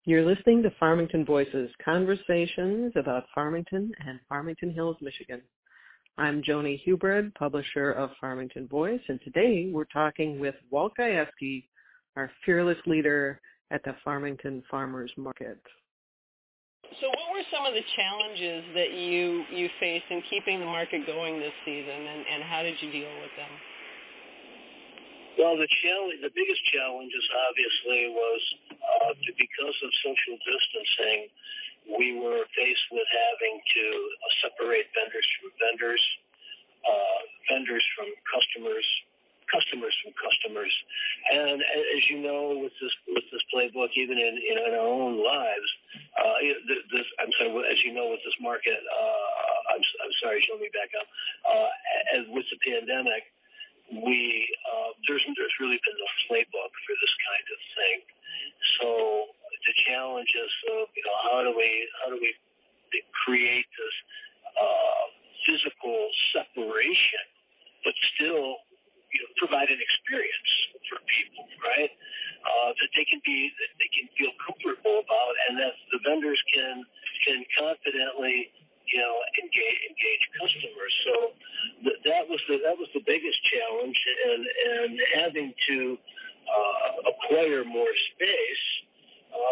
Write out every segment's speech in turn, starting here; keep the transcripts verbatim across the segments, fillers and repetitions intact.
You're listening to Farmington Voices, conversations about Farmington and Farmington Hills, Michigan. I'm Joni Hubred, publisher of Farmington Voice, and today we're talking with Walt Gajewski, our fearless leader at the Farmington Farmers Market. So what were some of the challenges that you, you faced in keeping the market going this season, and, and how did you deal with them? Well, the challenge, the biggest challenges, obviously, was uh, to, because of social distancing, we were faced with having to uh, separate vendors from vendors, uh, vendors from customers, customers from customers. And as you know, with this with this playbook, even in, in our own lives, uh, this I'm sorry, as you know, with this market, uh, I'm, I'm sorry, show me back up. Uh, as with the pandemic. We uh, there's there's really been no playbook for this kind of thing. So the challenge is, uh, you know, how do we how do we create this uh, physical separation, but still, you know, provide an experience for people, right? Uh, that they can be that they can feel comfortable about, and that the vendors can can confidently, you know, engage engage customers. So th- that was the that was the biggest challenge, and and having to uh, acquire more space uh,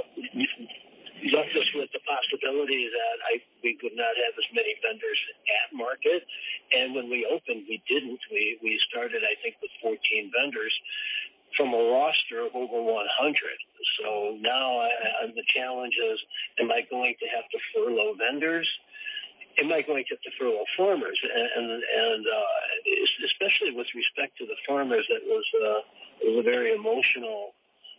left us with the possibility that I we would not have as many vendors at market. And when we opened, we didn't. We we started, I think, with fourteen vendors from a roster of over one hundred. So now I, I, the challenge is, am I going to have to furlough vendors? Am I going to have to furlough farmers? And and, and uh, especially with respect to the farmers, it was uh, it was a very emotional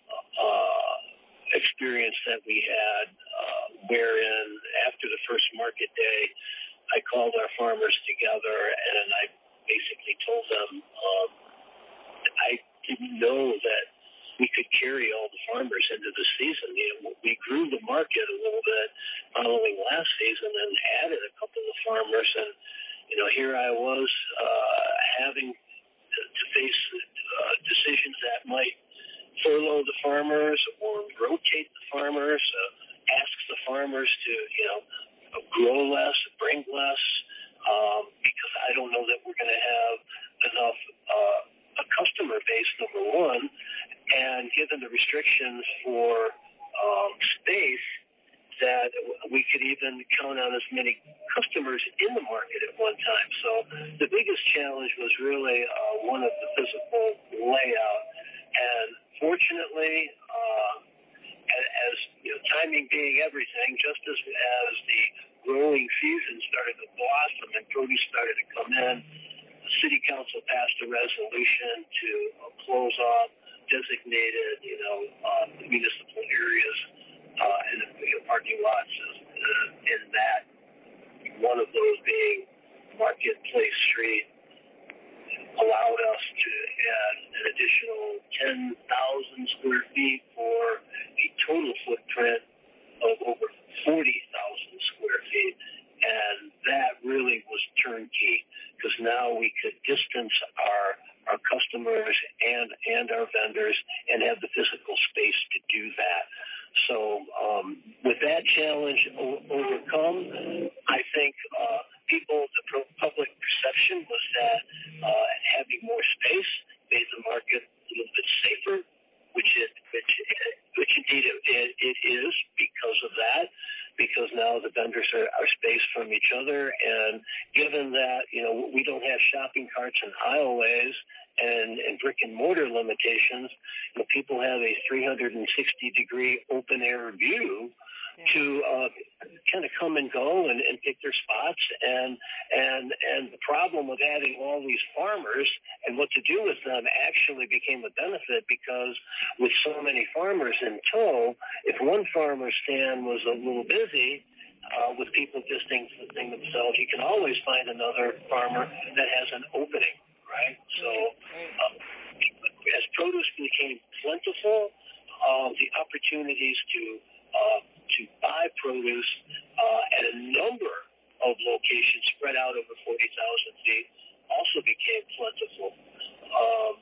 uh, experience that we had, uh, wherein after the first market day, I called our farmers together and I basically told them um, I didn't know that we could carry all the farmers into the season. You know, we grew the market a little bit following last season and added a couple of farmers. And, you know, here I was uh, having to, to face uh, decisions that might furlough the farmers or rotate the farmers, uh, ask the farmers to, you know, grow less, bring less, um, because I don't know that we're going to have enough uh, a customer base, number one, and given the restrictions for um, space, that we could even count on as many customers in the market at one time. So the biggest challenge was really uh, one of the physical layout. And fortunately, uh, as you know, timing being everything, just as, as the growing season started to blossom and produce started to come in, the City Council passed a resolution to uh, close off designated, you know, uh, municipal areas uh, and you know, parking lots, uh, and that one of those being Marketplace Street allowed us to add an additional ten thousand square feet for a total footprint of over forty thousand square feet. And that really was turnkey, because now we could distance our our customers and, and our vendors and have the physical space to do that. So um, with that challenge o- overcome, I think uh, people, the pro- public perception was that uh, having more space made the market a little bit safer, which it, which, which indeed it, it, it is because of that. Because now the vendors are, are spaced from each other, and given that, you know, we don't have shopping carts and aisleways and, and brick and mortar limitations, you know, people have a three hundred sixty degree open air view yeah. to uh, kind of come and go and, and pick their spots. And and and the problem with having all these farmers and what to do with them actually became a benefit, because with so many farmers in tow, if one farmer stand was a little busy uh, with people distancing themselves, you can always find another farmer that has an opening, right? So um, as produce became plentiful, uh, the opportunities to uh, to buy produce uh, at a number of locations spread out over forty thousand feet also became plentiful. Um,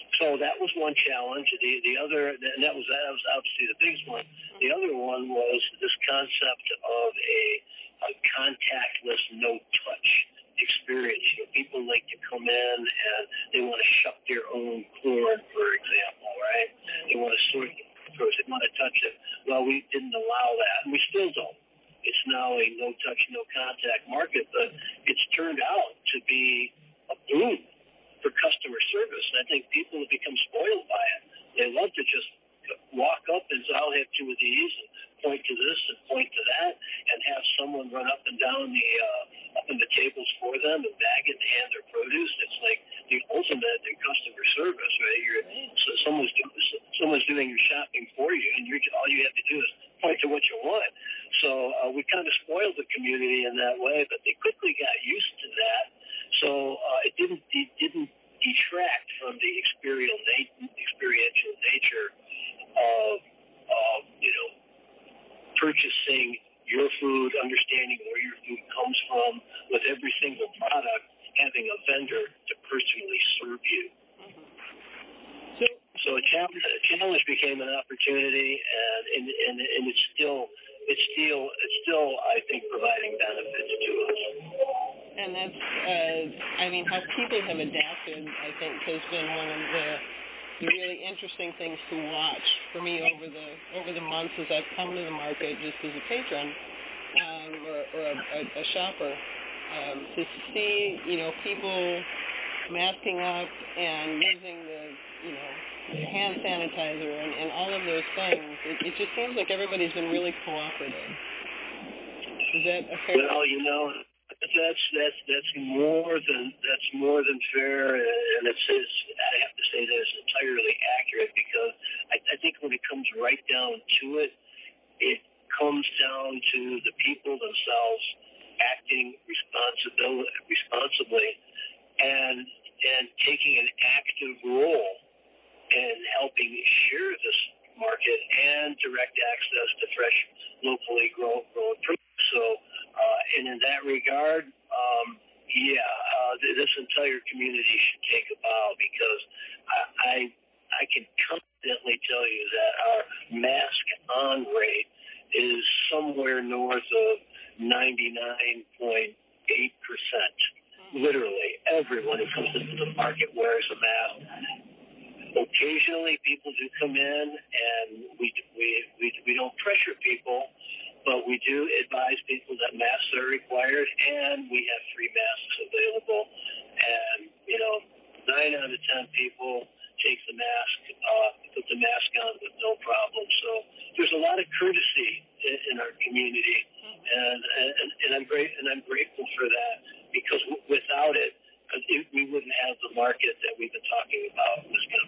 So that was one challenge. The the other, and that was that was obviously the biggest one. The other one was this concept of a, a contactless, no-touch experience. You know, people like to come in and they want to shuck their own corn, for example, right? They want to sort it, they want to touch it. Well, we didn't allow that, and we still don't. It's now a no-touch, no-contact market, but it's turned out to be a boom for customer service. And I think people have become spoiled by it. They love to just walk up and say, I'll have two of these, and point to this and point to that, and have someone run up and down the uh, up in the tables for them and bag it and hand their produce. It's like the ultimate in customer service, right? You're, so someone's do, someone's doing your shopping for you, and you're, all you have to do is point to what you want. So uh, we kind of spoiled the community in that way, but they quickly got used to that. So uh, it didn't it didn't detract from the experiential na- experiential nature of of you know purchasing your food, understanding where your food comes from, with every single product having a vendor to personally serve you. Mm-hmm. So, so a challenge, a challenge became an opportunity, and and, and and it's still it's still it's still I think providing benefits to us. And that's, uh, I mean, how people have adapted, I think, has been one of the, the really interesting things to watch for me over the over the months as I've come to the market just as a patron um, or, or a, a, a shopper, um, to see, you know, people masking up and using the, you know, hand sanitizer and, and all of those things. It, it just seems like everybody's been really cooperative. Is that a fair? Well, you know. That's that's that's more than that's more than fair, and it's, it's I have to say that it's entirely accurate, because I, I think when it comes right down to it, it comes down to the people themselves acting responsibility responsibly and and taking an active role in helping share this market and direct access to fresh, locally grown grown produce. So. Uh, and in that regard, um, yeah, uh, this entire community should take a bow, because I, I I can confidently tell you that our mask-on rate is somewhere north of ninety-nine point eight percent. Literally, everyone who comes into the market wears a mask. Occasionally, people do come in, and we we we, we don't pressure people. But we do advise people that masks are required, and we have free masks available. And, you know, nine out of ten people take the mask, uh, put the mask on with no problem. So there's a lot of courtesy in, in our community, and, and and I'm great, and I'm grateful for that, because w- without it, it, we wouldn't have the market that we've been talking about in this kind of